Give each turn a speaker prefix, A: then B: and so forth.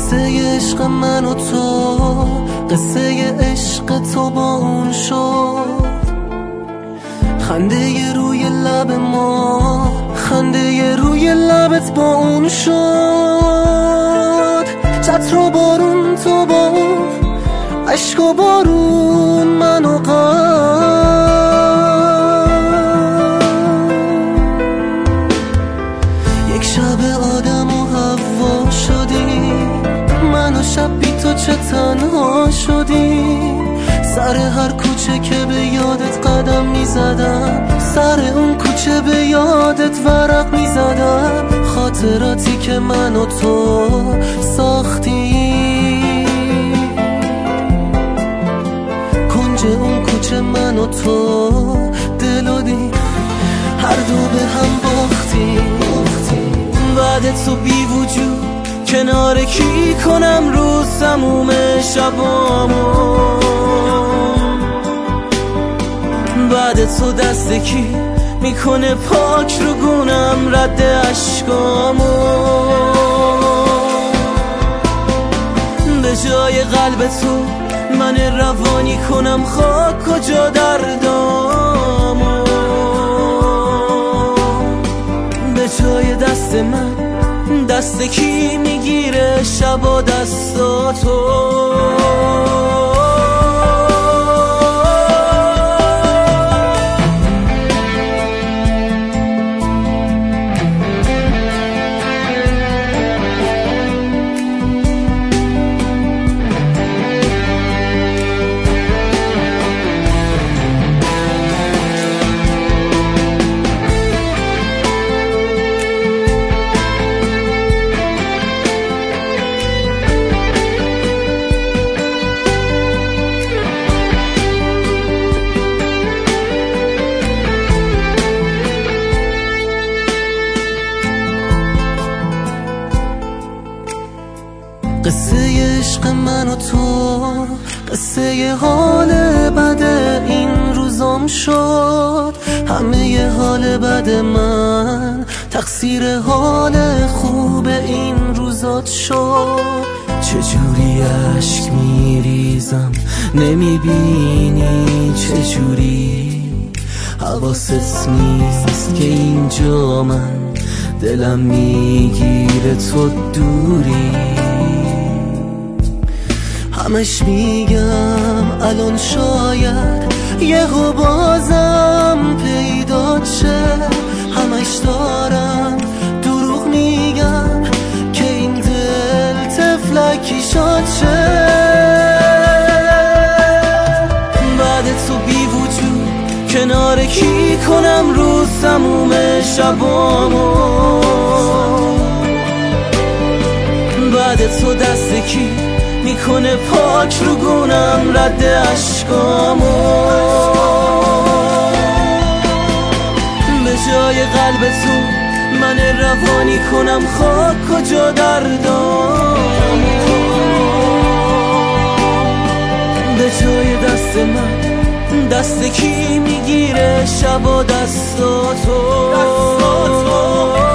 A: قصه عشق من و تو، قصه عشق تو با اون شد. خنده روی لب ما، خنده روی لبت با اون شد. چتر و بارون تو با اون، عشق و بارون من و یک شب آدم و حوا شدیم، من و شب بی تو چه تنها شدیم. سر هر کوچه که به یادت قدم میزدم، سر اون کوچه به یادت ورق میزدم. خاطراتی که من و تو ساختیم، کنج اون کوچه من و تو دل و دیم هر دو به هم باختیم. بعد تو بی وجود کنار کی کنم روز تموم شبامو. بعد تو دست کی میکنه پاک رو گونم رد عشقامو. به جای قلب تو من روانی کنم خاک کجا دردامو. به جای دست من دست کی میگیره شبا دستاتو. قصه عشق من و تو، قصه حال بد این روزام شد. همه حال بد من تقصیر حال خوب این روزات شد. چجوری عشق میریزم نمیبینی، چجوری حواست نیست که اینجا من دلم میگیره تو دوری. همش میگم الان شاید یهو بازم پیدا شه. همش دارم دروغ میگم که این دل تفلکی شاد شه. بعد تو بی وجود کنار کی کنم روز تموم شبامو. بعد تو دست کی میکنه پاک رو گونم رد عشقامو. به جای قلب تو من روانی کنم خاک کجا دردامو. به جای دست من دست کی میگیره شبا دستاتو.